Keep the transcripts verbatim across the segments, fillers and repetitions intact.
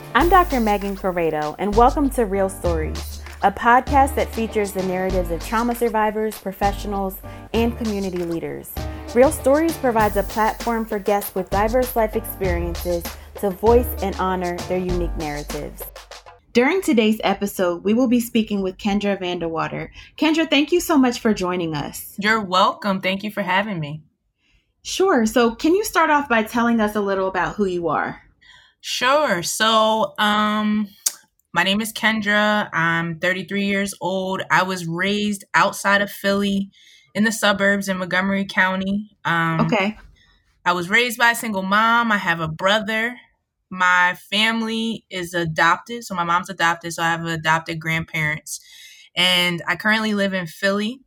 I'm Doctor Megan Corrado, and welcome to Real Stories, a podcast that features the narratives of trauma survivors, professionals, and community leaders. Real Stories provides a platform for guests with diverse life experiences to voice and honor their unique narratives. During today's episode, we will be speaking with Kendra Vandewater. Kendra, thank you so much for joining us. You're welcome. Thank you for having me. Sure. So can you start off by telling us a little about who you are? Sure. So, um, my name is Kendra. I'm thirty-three years old. I was raised outside of Philly in the suburbs in Montgomery County. Um, Okay. I was raised by a single mom. I have a brother. My family is adopted. So my mom's adopted. So I have adopted grandparents. And I currently live in Philly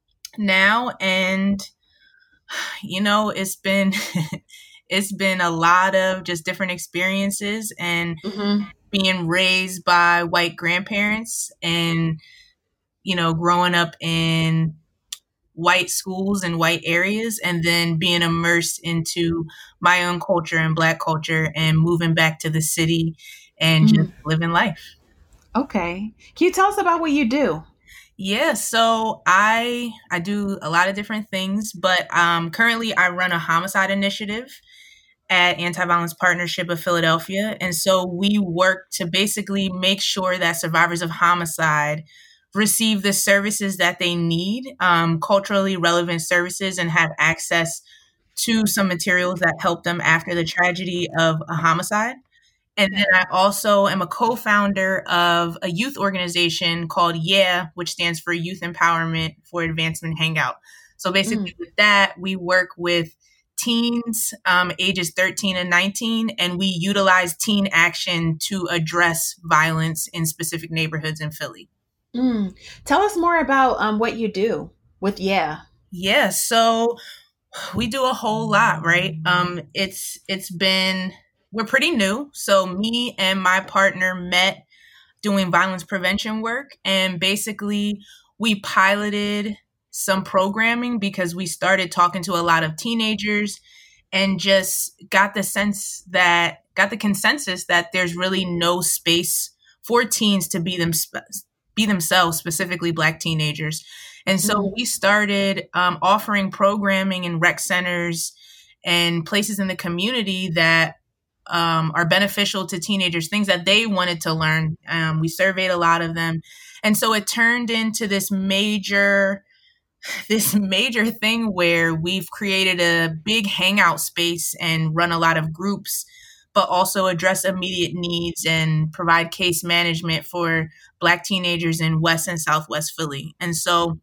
now. And, you know, it's been... It's been a lot of just different experiences and mm-hmm. being raised by white grandparents and, you know, growing up in white schools and white areas and then being immersed into my own culture and Black culture and moving back to the city and mm-hmm. just living life. Okay. Can you tell us about what you do? Yeah, so I I do a lot of different things, but um, currently I run a homicide initiative at Anti-Violence Partnership of Philadelphia. And so we work to basically make sure that survivors of homicide receive the services that they need, um, culturally relevant services, and have access to some materials that help them after the tragedy of a homicide. And then I also am a co-founder of a youth organization called Yeah, which stands for Youth Empowerment for Advancement Hangout. So basically mm. with that, we work with teens um, ages thirteen and nineteen, and we utilize teen action to address violence in specific neighborhoods in Philly. Mm. Tell us more about um, what you do with Yeah. Yeah, so we do a whole lot, right? Um, it's it's been, we're pretty new. So me and my partner met doing violence prevention work, and basically we piloted some programming because we started talking to a lot of teenagers and just got the sense that, got the consensus that there's really no space for teens to be them, be themselves, specifically Black teenagers. And so mm-hmm. we started um, offering programming in rec centers and places in the community that um, are beneficial to teenagers, things that they wanted to learn. Um, we surveyed a lot of them. And so it turned into this major this major thing where we've created a big hangout space and run a lot of groups, but also address immediate needs and provide case management for Black teenagers in West and Southwest Philly. And so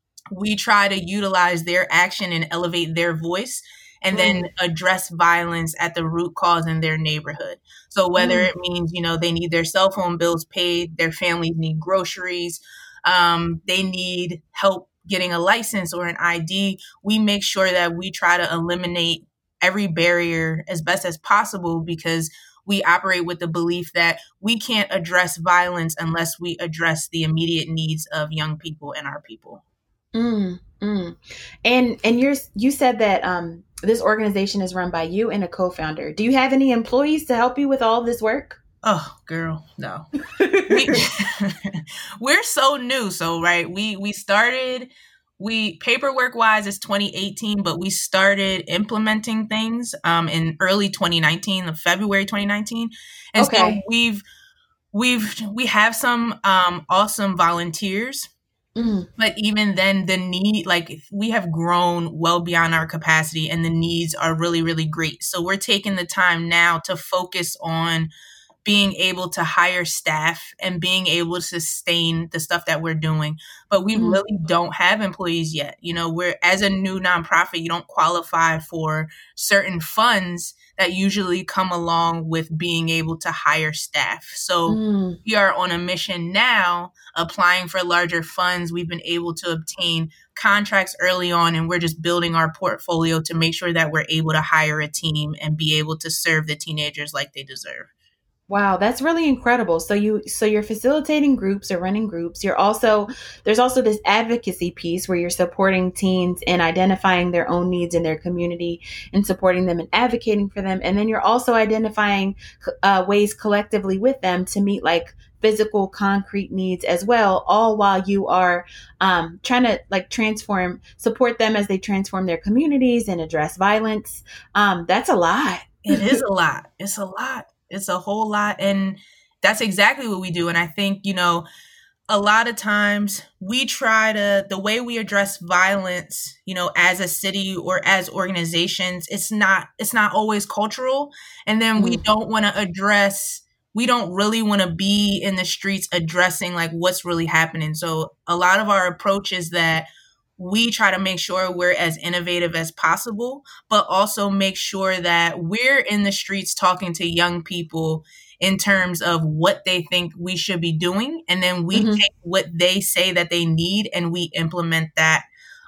we try to utilize their action and elevate their voice and then mm. address violence at the root cause in their neighborhood. So whether mm. it means, you know, they need their cell phone bills paid, their families need groceries, um, they need help getting a license or an I D, we make sure that we try to eliminate every barrier as best as possible, because we operate with the belief that we can't address violence unless we address the immediate needs of young people and our people. Mm, mm. And and you're you said that um, this organization is run by you and a co-founder. Do you have any employees to help you with all this work? Oh, girl, no. we, we're so new. So, right, we we started, we paperwork wise, it's twenty eighteen, but we started implementing things um, in early twenty nineteen, February twenty nineteen. And okay. so we've, we've, we have some um, awesome volunteers. Mm. But even then, the need, like we have grown well beyond our capacity and the needs are really, really great. So we're taking the time now to focus on being able to hire staff and being able to sustain the stuff that we're doing. But we mm. really don't have employees yet. You know, we're, as a new nonprofit, you don't qualify for certain funds that usually come along with being able to hire staff. So mm. we are on a mission now, applying for larger funds. We've been able to obtain contracts early on, and we're just building our portfolio to make sure that we're able to hire a team and be able to serve the teenagers like they deserve. Wow, that's really incredible. So you so you're facilitating groups or running groups. You're also there's also this advocacy piece where you're supporting teens and identifying their own needs in their community and supporting them and advocating for them. And then you're also identifying uh, ways collectively with them to meet like physical concrete needs as well, all while you are um, trying to like transform support them as they transform their communities and address violence. Um, that's a lot. It is a lot. It's a lot. It's a whole lot. And that's exactly what we do. And I think, you know, a lot of times we try to, the way we address violence, you know, as a city or as organizations, it's not, it's not always cultural. And then we Mm. don't want to address, we don't really want to be in the streets addressing like what's really happening. So a lot of our approach is that we try to make sure we're as innovative as possible, but also make sure that we're in the streets talking to young people in terms of what they think we should be doing. And then we Mhm. take what they say that they need and we implement that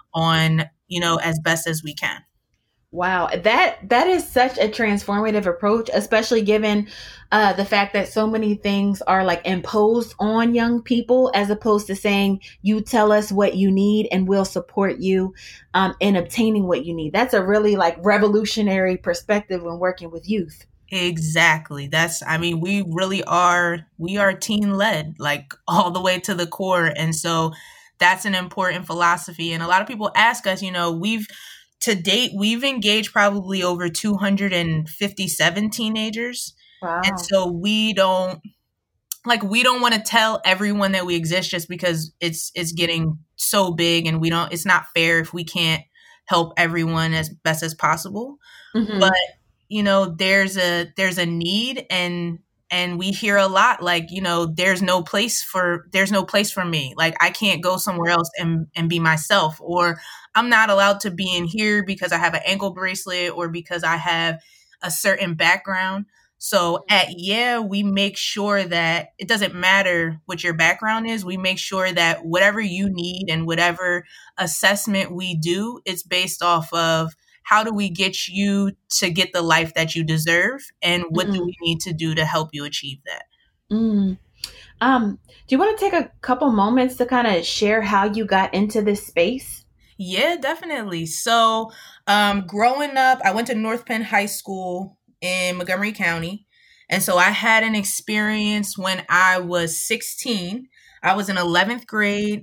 on, you know, as best as we can. Wow, that that is such a transformative approach, especially given uh, the fact that so many things are like imposed on young people, as opposed to saying, "You tell us what you need, and we'll support you um, in obtaining what you need." That's a really like revolutionary perspective when working with youth. Exactly. That's, I mean, we really are, we are teen led, like all the way to the core. And so that's an important philosophy. And a lot of people ask us, you know, we've, to date, we've engaged probably over two hundred fifty-seven teenagers. And Wow. so we don't, like, we don't want to tell everyone that we exist just because it's, it's getting so big and we don't, it's not fair if we can't help everyone as best as possible. But Hmm. you know, there's a there's a need, and and we hear a lot like, you know, there's no place for there's no place for me. Like I can't go somewhere else and and be myself, or I'm not allowed to be in here because I have an ankle bracelet or because I have a certain background. So at Yeah, we make sure that it doesn't matter what your background is. We make sure that whatever you need and whatever assessment we do, it's based off of how do we get you to get the life that you deserve, and what do Mm. we need to do to help you achieve that? Mm. Um, do you want to take a couple moments to kind of share how you got into this space? Yeah, definitely. So, um, growing up, I went to North Penn High School in Montgomery County. And so I had an experience when I was sixteen. I was in eleventh grade.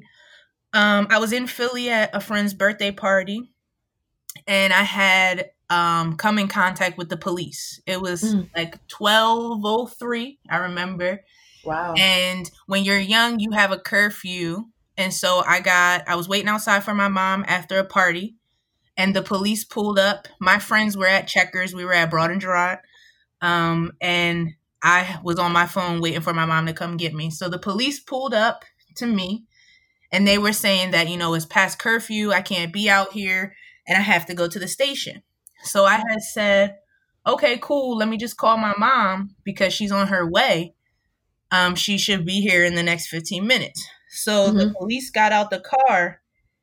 Um, I was in Philly at a friend's birthday party, and I had um, come in contact with the police. It was Mm. like twelve oh three, I remember. Wow. And when you're young, you have a curfew. And so I got, I was waiting outside for my mom after a party, and the police pulled up. My friends were at Checkers. We were at Broad and Gerard. Um, and I was on my phone waiting for my mom to come get me. So the police pulled up to me, and they were saying that, you know, it's past curfew. I can't be out here and I have to go to the station. So I had said, okay, cool. Let me just call my mom because she's on her way. Um, she should be here in the next fifteen minutes. So the Hmm. police got out the car,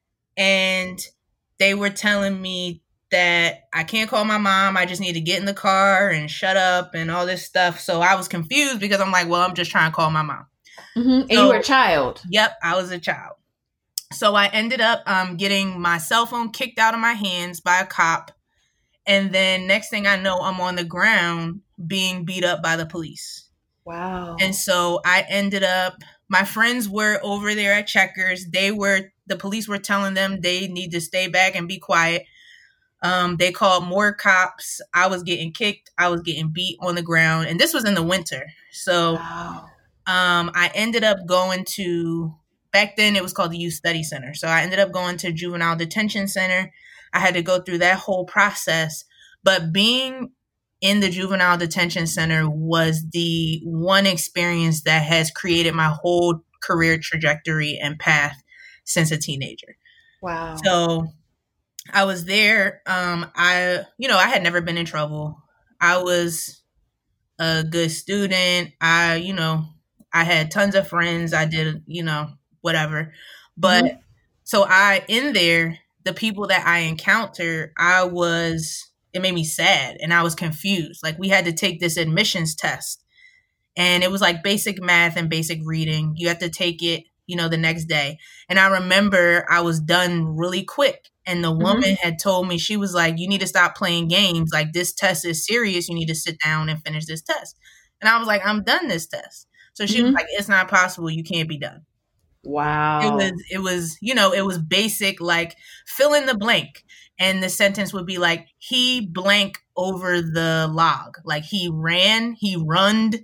and they were telling me that I can't call my mom. I just need to get in the car and shut up and all this stuff. So I was confused because I'm like, well, I'm just trying to call my mom. Hmm. And you were a So, child. yep, I was a child. So I ended up um, getting my cell phone kicked out of my hands by a cop. And then next thing I know, I'm on the ground being beat up by the police. And Wow. so I ended up, my friends were over there at Checkers. They were, the police were telling them they need to stay back and be quiet. Um, they called more cops. I was getting kicked. I was getting beat on the ground. And this was in the winter. So Wow. um, I ended up going to, back then it was called the Youth Study Center. So I ended up going to Juvenile Detention Center. I had to go through that whole process. But being in the Juvenile Detention Center was the one experience that has created my whole career trajectory and path since a teenager. Wow. So I was there. Um, I, you know, I had never been in trouble. I was a good student. I, you know, I had tons of friends. I did, you know, whatever. But Hmm. so I, in there, the people that I encountered, I was, it made me sad and I was confused. Like we had to take this admissions test. And it was like basic math and basic reading. You have to take it, you know, the next day. And I remember I was done really quick. And the woman mm-hmm. had told me, she was like, you need to stop playing games. Like, this test is serious. You need to sit down and finish this test. And I was like, I'm done this test. So she mm-hmm. was like, it's not possible. You can't be done. Wow. It was, it was, you know, it was basic, like fill in the blank. And the sentence would be like, he blank over the log. Like he ran, he runned,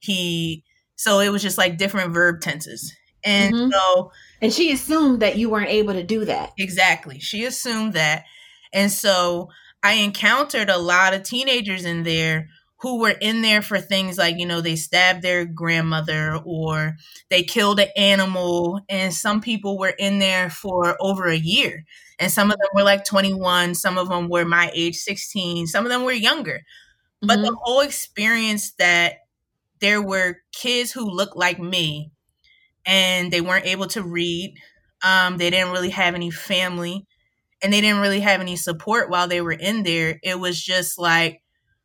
he, so it was just like different verb tenses. And mm-hmm. so. And she assumed that you weren't able to do that. Exactly. She assumed that. And so I encountered a lot of teenagers in there who were in there for things like, you know, they stabbed their grandmother or they killed an animal. And some people were in there for over a year. And some of them were like twenty-one. Some of them were my age, sixteen. Some of them were younger. Mm-hmm. But the whole experience that there were kids who looked like me and they weren't able to read. Um, they didn't really have any family and they didn't really have any support while they were in there. It was just like,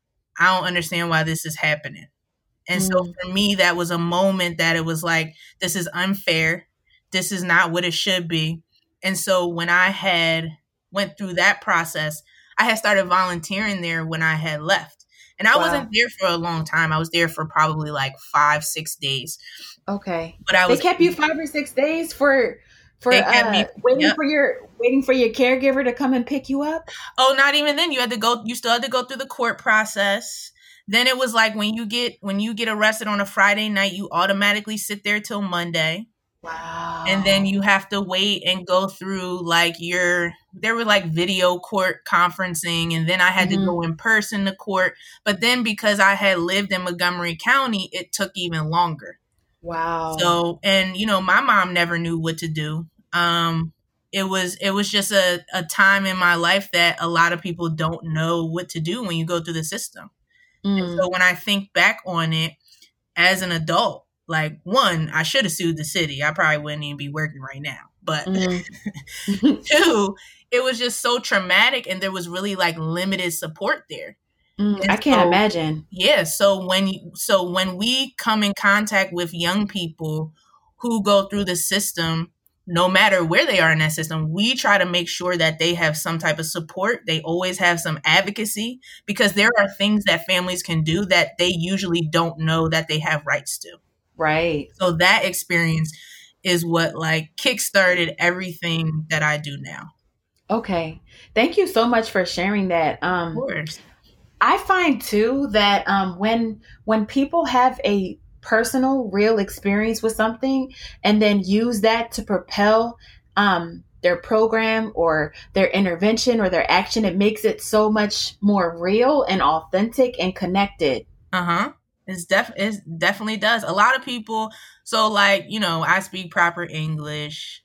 I don't understand why this is happening. And mm. so for me, that was a moment that it was like, this is unfair. This is not what it should be. And so when I had went through that process, I had started volunteering there when I had left. And I wow. wasn't there for a long time. I was there for probably like five, six days. Okay. But I was They kept you five or six days for for uh, me, waiting yep. for your waiting for your caregiver to come and pick you up? Oh, not even then. You had to go you still had to go through the court process. Then it was like when you get when you get arrested on a Friday night, you automatically sit there till Monday. Wow. And then you have to wait and go through like your, there were like video court conferencing. And then I had mm-hmm. to go in person to court. But then because I had lived in Montgomery County, it took even longer. Wow. So, and you know, my mom never knew what to do. Um, it was, it was just a, a time in my life that a lot of people don't know what to do when you go through the system. Mm. And so when I think back on it as an adult, like, one, I should have sued the city. I probably wouldn't even be working right now. But mm-hmm. two, it was just so traumatic and there was really like limited support there. Mm, I can't so, imagine. Yeah. So when so when we come in contact with young people who go through the system, no matter where they are in that system, we try to make sure that they have some type of support. They always have some advocacy because there are things that families can do that they usually don't know that they have rights to. Right. So that experience is what like kickstarted everything that I do now. Okay. Thank you so much for sharing that. Um, of course. I find too that um, when when people have a personal, real experience with something and then use that to propel um, their program or their intervention or their action, it makes it so much more real and authentic and connected. Uh-huh. It's def it definitely does. A lot of people, so like, you know, I speak proper English.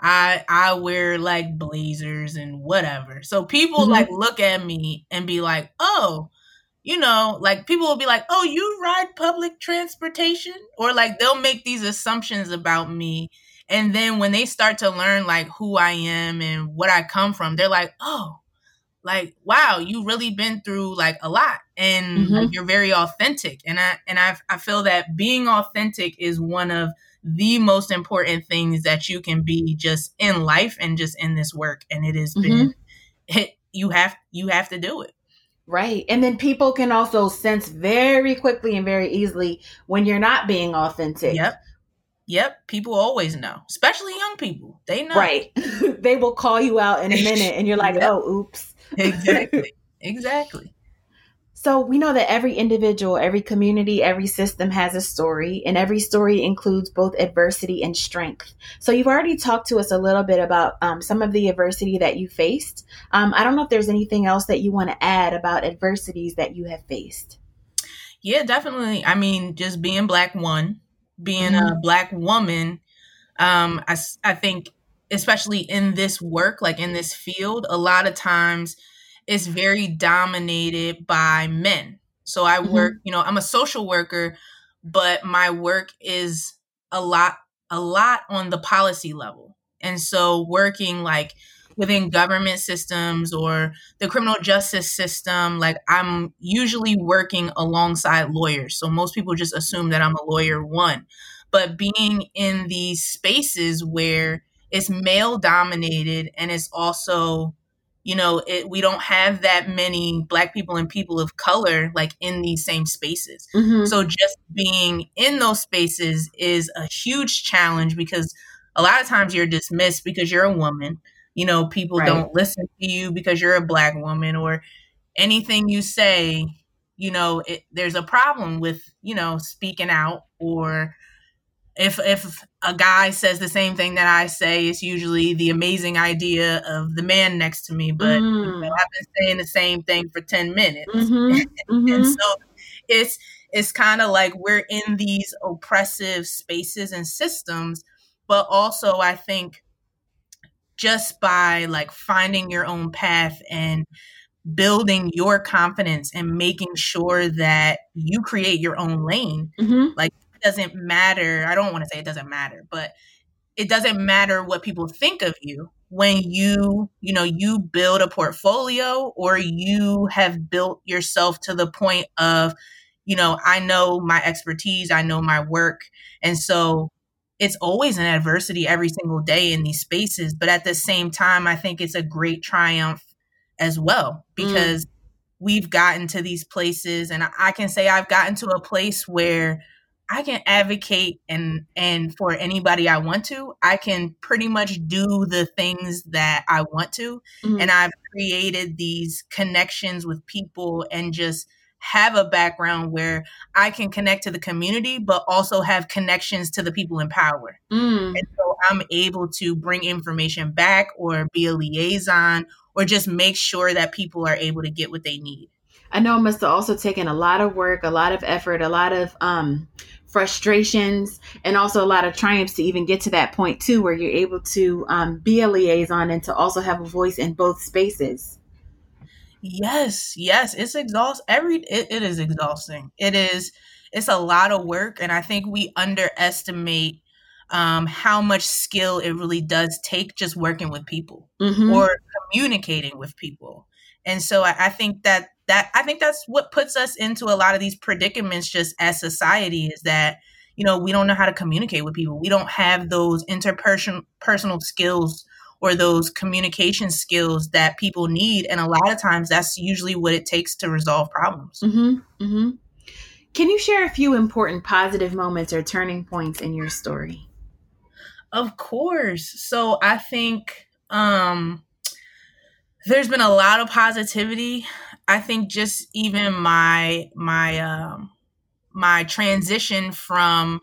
I I wear like blazers and whatever. So people mm-hmm. like look at me and be like, oh, you know, like people will be like, oh, you ride public transportation? Or like they'll make these assumptions about me. And then when they start to learn like who I am and what I come from, they're like, oh, like, wow, you really been through like a lot and mm-hmm. like, you're very authentic. And I, and I, I feel that being authentic is one of the most important things that you can be just in life and just in this work. And it has mm-hmm. been, it, you have, you have to do it. Right. And then people can also sense very quickly and very easily when you're not being authentic. Yep. Yep. People always know, especially young people. They know. Right. They will call you out in a minute and you're like, yep. oh, oops. Exactly. Exactly. So we know that every individual, every community, every system has a story, and every story includes both adversity and strength. So you've already talked to us a little bit about um, some of the adversity that you faced. Um, I don't know if there's anything else that you want to add about adversities that you have faced. Yeah, definitely. I mean, just being Black, one, being mm-hmm. a Black woman, um, I, I think especially in this work, like in this field, a lot of times it's very dominated by men. So I mm-hmm. work, you know, I'm a social worker, but my work is a lot, a lot on the policy level. And so working like within government systems or the criminal justice system, like I'm usually working alongside lawyers. So most people just assume that I'm a lawyer, one. But being in these spaces where it's male dominated and it's also, you know, it, we don't have that many Black people and people of color like in these same spaces. Mm-hmm. So just being in those spaces is a huge challenge because a lot of times you're dismissed because you're a woman. You know, people Right. don't listen to you because you're a Black woman, or anything you say, you know, it, there's a problem with, you know, speaking out. Or if if a guy says the same thing that I say, it's usually the amazing idea of the man next to me. But Mm. you know, I've been saying the same thing for ten minutes. Mm-hmm. Mm-hmm. And so it's it's kind of like we're in these oppressive spaces and systems, but also I think just by like finding your own path and building your confidence and making sure that you create your own lane, Mm-hmm. like it doesn't matter. I don't want to say it doesn't matter, but it doesn't matter what people think of you when you, you know, you build a portfolio or you have built yourself to the point of, you know, I know my expertise, I know my work. And so it's always an adversity every single day in these spaces. But at the same time, I think it's a great triumph as well, because mm. we've gotten to these places, and I can say I've gotten to a place where I can advocate and and for anybody I want to. I can pretty much do the things that I want to. Mm. And I've created these connections with people and just have a background where I can connect to the community, but also have connections to the people in power. Mm. And so I'm able to bring information back or be a liaison or just make sure that people are able to get what they need. I know it must have also taken a lot of work, a lot of effort, a lot of um, frustrations, and also a lot of triumphs to even get to that point too, where you're able to um, be a liaison and to also have a voice in both spaces. Yes, yes, it's exhausting. Every it, it is exhausting. It is. It's a lot of work, and I think we underestimate um, how much skill it really does take just working with people mm-hmm. or communicating with people. And so I, I think that that I think that's what puts us into a lot of these predicaments just as society, is that, you know, we don't know how to communicate with people. We don't have those interpersonal personal skills or those communication skills that people need. And a lot of times that's usually what it takes to resolve problems. Mm-hmm, mm-hmm. Can you share a few important positive moments or turning points in your story? Of course. So I think um, there's been a lot of positivity. I think just even my, my, um, my transition from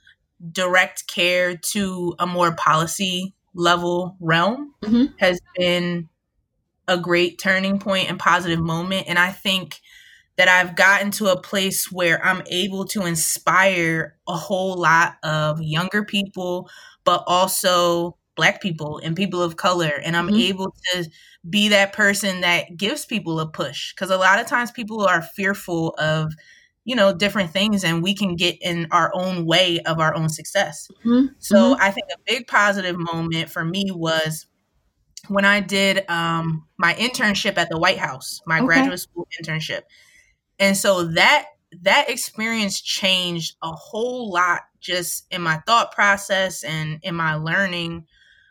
direct care to a more policy level realm mm-hmm. has been a great turning point and positive moment. And I think that I've gotten to a place where I'm able to inspire a whole lot of younger people, but also Black people and people of color. And I'm mm-hmm. able to be that person that gives people a push. Because a lot of times people are fearful of, you know, different things, and we can get in our own way of our own success. Mm-hmm. So mm-hmm. I think a big positive moment for me was when I did um, my internship at the White House, my okay. graduate school internship. And so that that experience changed a whole lot just in my thought process and in my learning.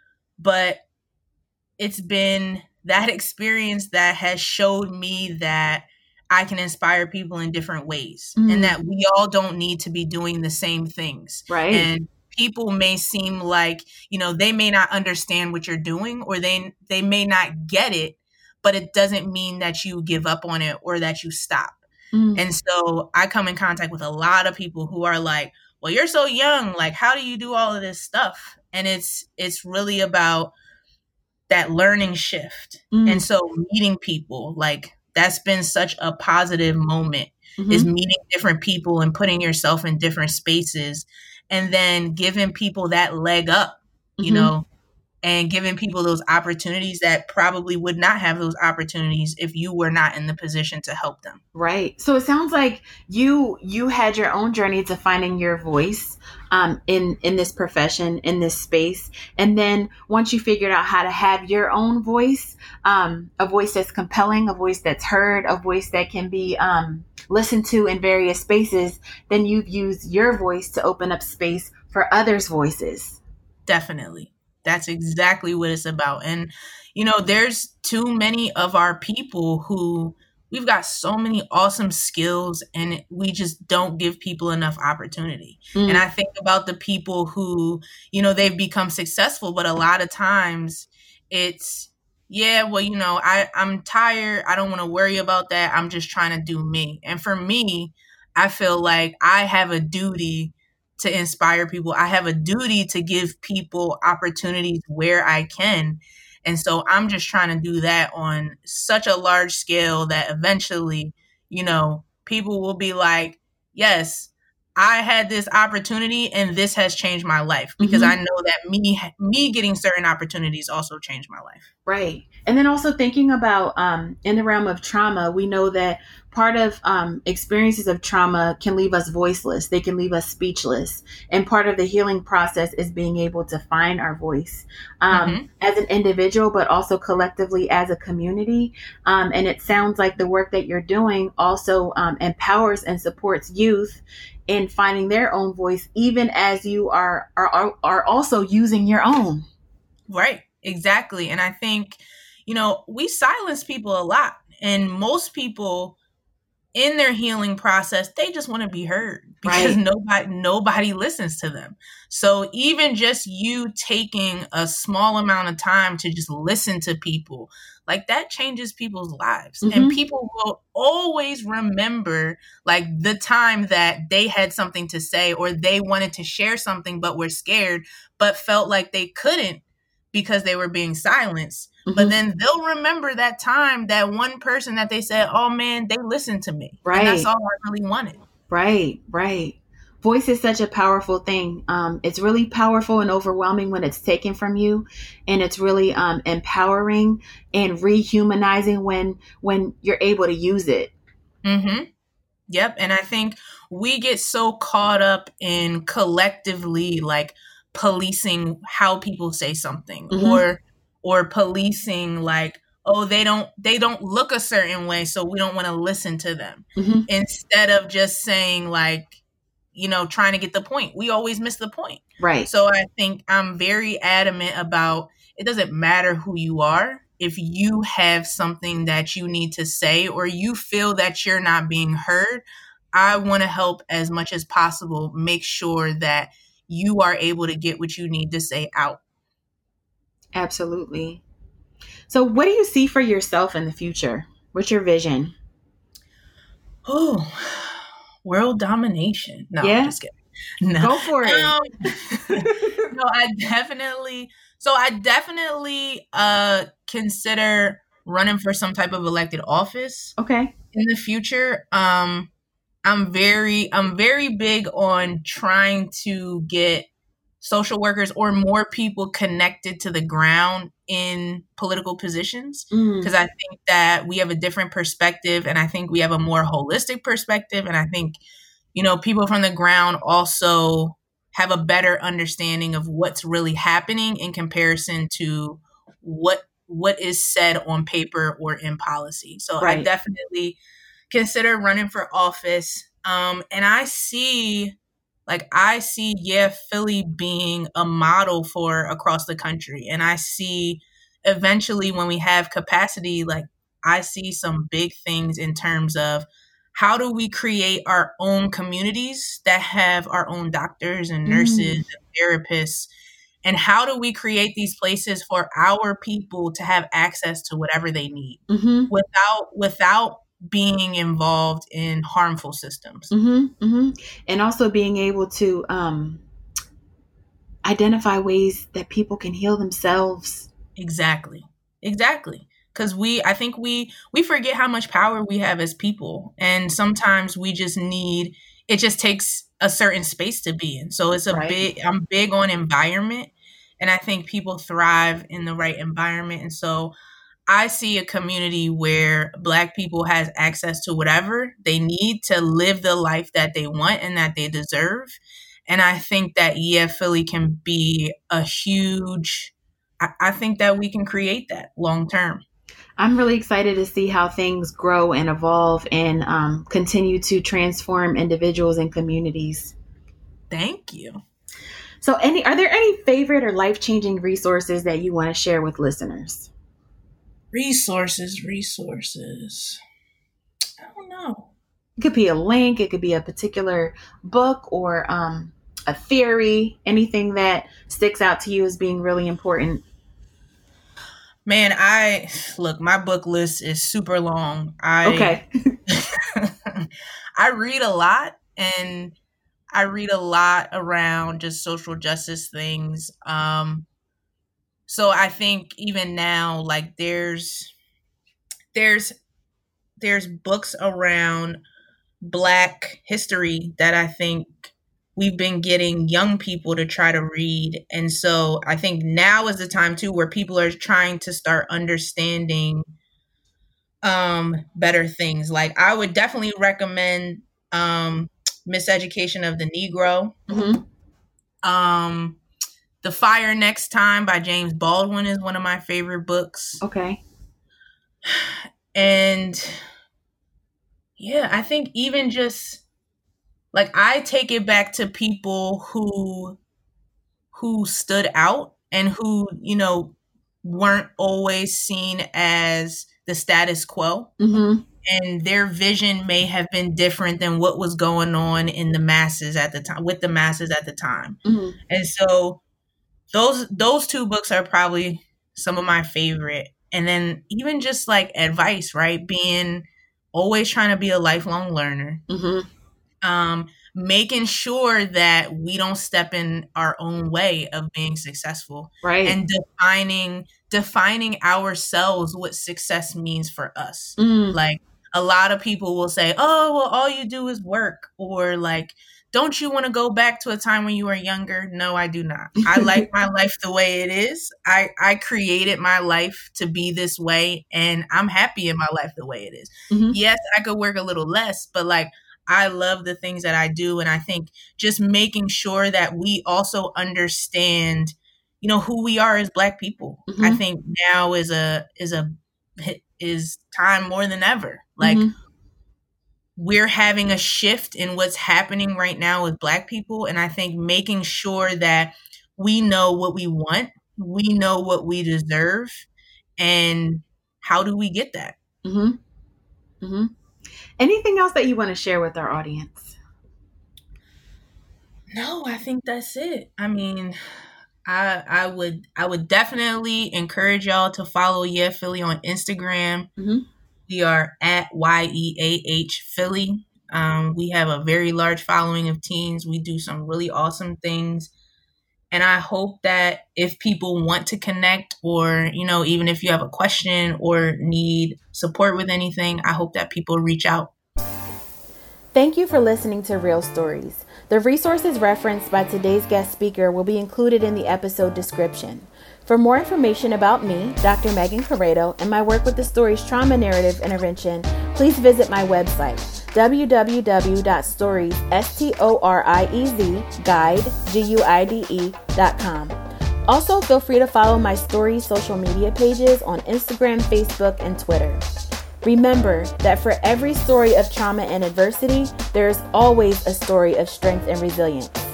But it's been that experience that has showed me that I can inspire people in different ways mm. and that we all don't need to be doing the same things. Right. And people may seem like, you know, they may not understand what you're doing, or they they may not get it, but it doesn't mean that you give up on it or that you stop. Mm. And so I come in contact with a lot of people who are like, well, you're so young. Like, how do you do all of this stuff? And it's it's really about that learning shift. Mm. And so meeting people, like, that's been such a positive moment, mm-hmm. is meeting different people and putting yourself in different spaces and then giving people that leg up, you mm-hmm. know, and giving people those opportunities that probably would not have those opportunities if you were not in the position to help them. Right. So it sounds like you you had your own journey to finding your voice um, in in this profession, in this space, and then once you figured out how to have your own voice, um, a voice that's compelling, a voice that's heard, a voice that can be um, listened to in various spaces, then you've used your voice to open up space for others' voices. Definitely. That's exactly what it's about. And, you know, there's too many of our people who we've got so many awesome skills and we just don't give people enough opportunity. Mm. And I think about the people who, you know, they've become successful, but a lot of times it's, yeah, well, you know, I, I'm tired. I don't want to worry about that. I'm just trying to do me. And for me, I feel like I have a duty to inspire people. I have a duty to give people opportunities where I can. And so I'm just trying to do that on such a large scale that eventually, you know, people will be like, yes, I had this opportunity and this has changed my life, because mm-hmm. I know that me me getting certain opportunities also changed my life. Right. And then also thinking about um, in the realm of trauma, we know that part of um, experiences of trauma can leave us voiceless. They can leave us speechless. And part of the healing process is being able to find our voice um, mm-hmm. as an individual, but also collectively as a community. Um, and it sounds like the work that you're doing also um, empowers and supports youth in finding their own voice, even as you are are are also using your own. Right, exactly. And I think, you know, we silence people a lot, and most people in their healing process, they just want to be heard because right. nobody nobody listens to them. So even just you taking a small amount of time to just listen to people, like that changes people's lives. Mm-hmm. And people will always remember like the time that they had something to say or they wanted to share something but were scared, but felt like they couldn't because they were being silenced. Mm-hmm. But then they'll remember that time, that one person that they said, oh man, they listened to me. Right. And that's all I really wanted. Right, right. Voice is such a powerful thing. Um, it's really powerful and overwhelming when it's taken from you. And it's really um, empowering and rehumanizing when when you're able to use it. Mm-hmm. Yep. And I think we get so caught up in collectively like policing how people say something mm-hmm. or or policing like, oh, they don't they don't look a certain way, so we don't want to listen to them. Mm-hmm. Instead of just saying like, you know, trying to get the point. We always miss the point. Right. So I think I'm very adamant about it doesn't matter who you are. If you have something that you need to say or you feel that you're not being heard, I want to help as much as possible make sure that you are able to get what you need to say out. Absolutely. So what do you see for yourself in the future? What's your vision? Oh, world domination. No, yeah? I'm just kidding. No. Go for it. Um, no, I definitely, so I definitely uh, consider running for some type of elected office. Okay. In the future. Um, I'm very, I'm very big on trying to get social workers or more people connected to the ground in political positions. Because mm. I think that we have a different perspective and I think we have a more holistic perspective. And I think, you know, people from the ground also have a better understanding of what's really happening in comparison to what what is said on paper or in policy. So right. I definitely consider running for office. Um, and I see Like I see, yeah, Philly being a model for across the country. And I see eventually when we have capacity, like I see some big things in terms of how do we create our own communities that have our own doctors and nurses mm. and therapists? And how do we create these places for our people to have access to whatever they need mm-hmm. without without being involved in harmful systems. Mm-hmm, mm-hmm. And also being able to um, identify ways that people can heal themselves. Exactly. Exactly. Because we, I think we, we forget how much power we have as people. And sometimes we just need, it just takes a certain space to be in. So it's a right. big, I'm big on environment And I think people thrive in the right environment. And so I see a community where Black people has access to whatever they need to live the life that they want and that they deserve. And I think that Yeah Philly can be a huge, I, I think that we can create that long term. I'm really excited to see how things grow and evolve and um, continue to transform individuals and communities. Thank you. So any, are there any favorite or life-changing resources that you want to share with listeners? Resources, resources. I don't know. It could be a link. It could be a particular book or um, a theory, anything that sticks out to you as being really important. Man, I look, my book list is super long. I okay. I read a lot, and I read a lot around just social justice things. Um, so I think even now, like there's there's there's books around Black history that I think we've been getting young people to try to read. And so I think now is the time too where people are trying to start understanding um, better things. Like I would definitely recommend um, Miseducation of the Negro. Mm-hmm. Um, The Fire Next Time by James Baldwin is one of my favorite books. Okay. And yeah, I think even just like I take it back to people who who stood out and who, you know, weren't always seen as the status quo. Mm-hmm. And their vision may have been different than what was going on in the masses at the time, with the masses at the time. Mm-hmm. And so those those two books are probably some of my favorite. And then even just like advice, right? Being always trying to be a lifelong learner. Mm-hmm. Um, making sure that we don't step in our own way of being successful. Right. And defining defining ourselves what success means for us. Mm. Like a lot of people will say, oh, well, all you do is work. Or like, don't you want to go back to a time when you were younger? No, I do not. I like my life the way it is. I, I created my life to be this way, and I'm happy in my life the way it is. Mm-hmm. Yes, I could work a little less, but like, I love the things that I do. And I think just making sure that we also understand, you know, who we are as Black people. Mm-hmm. I think now is a, is a, is time more than ever. Like, mm-hmm. we're having a shift in what's happening right now with Black people. And I think making sure that we know what we want, we know what we deserve, and how do we get that? Mm-hmm. Mm-hmm. Anything else that you want to share with our audience? No, I think that's it. I mean, I I would I would definitely encourage y'all to follow Yeah Philly on Instagram. Mm-hmm. We are at Y E A H Philly. Um, we have a very large following of teens. We do some really awesome things. And I hope that if people want to connect, or, you know, even if you have a question or need support with anything, I hope that people reach out. Thank you for listening to Real Stories. The resources referenced by today's guest speaker will be included in the episode description. For more information about me, Doctor Megan Corrado, and my work with the Stories Trauma Narrative Intervention, please visit my website, w w w dot stories guide G U I D E dot com. Also, feel free to follow my Stories social media pages on Instagram, Facebook, and Twitter. Remember that for every story of trauma and adversity, there is always a story of strength and resilience.